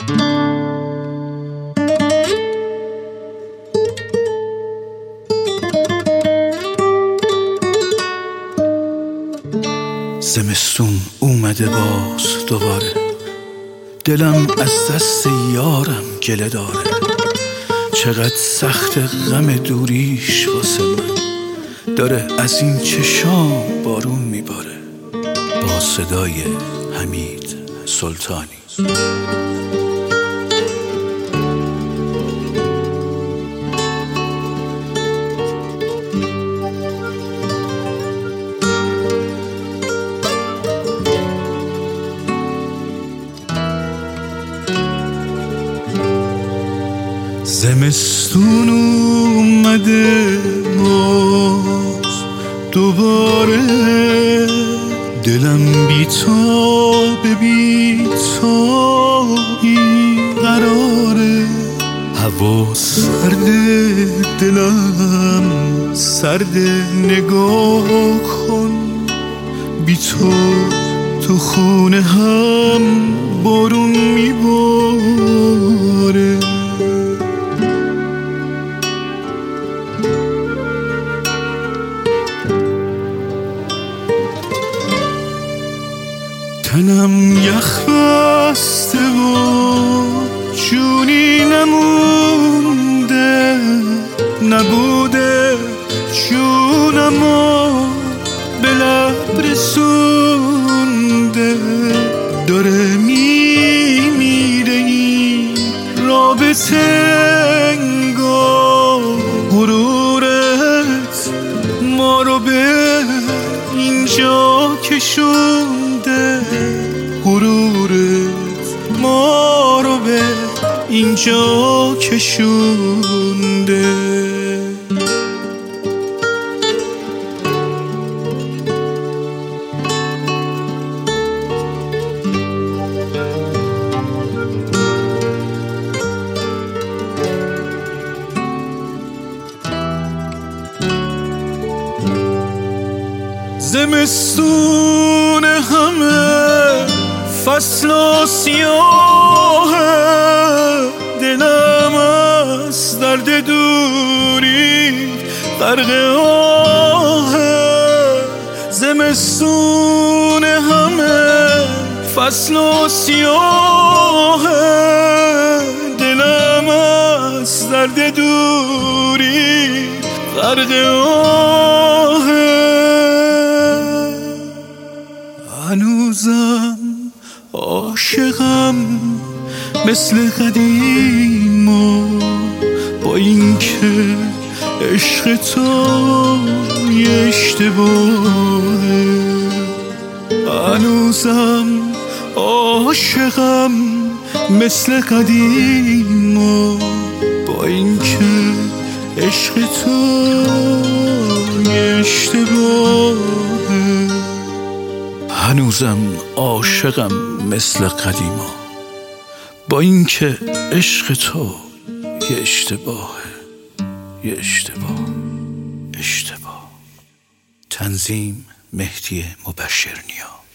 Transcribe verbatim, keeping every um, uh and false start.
زمستون اومده باز دوباره، دلم از دست یارم گله داره. چقدر سخت غم دوریش واسه من، داره از این چشام بارون میباره. با صدای حمید سلطانی. زمستون اومده باز دوباره، دلم بی تاب بی تابی قراره. هوا سرده دلم سرده، نگاه کن بی تو تو خونه هم بارون میباره. تنم یخ بسته و جونی نمونده، نبوده جونمو به لب رسونده. داره میمیره این رابطه، انگار غرورت ما رو به اینجا کشونده. غرورت ما رو به اینجا کشونده. زمستون همه فصل و سیاهه، دلم از درد دوری غرق آهه. زمستون همه فصل و سیاهه، دلم از درد دوری غرق آهه. هنوزم عاشقم مثل قدیم و با اینکه عشق تو یه اشتباهه. هنوزم عاشقم مثل قدیم و با اینکه عشق تو یه اشتباهه. هنوزم عاشقم مثل قدیما، با اینکه عشق تو یه اشتباهه. یه اشتباه اشتباه. تنظیم مهدی مبشرنیا.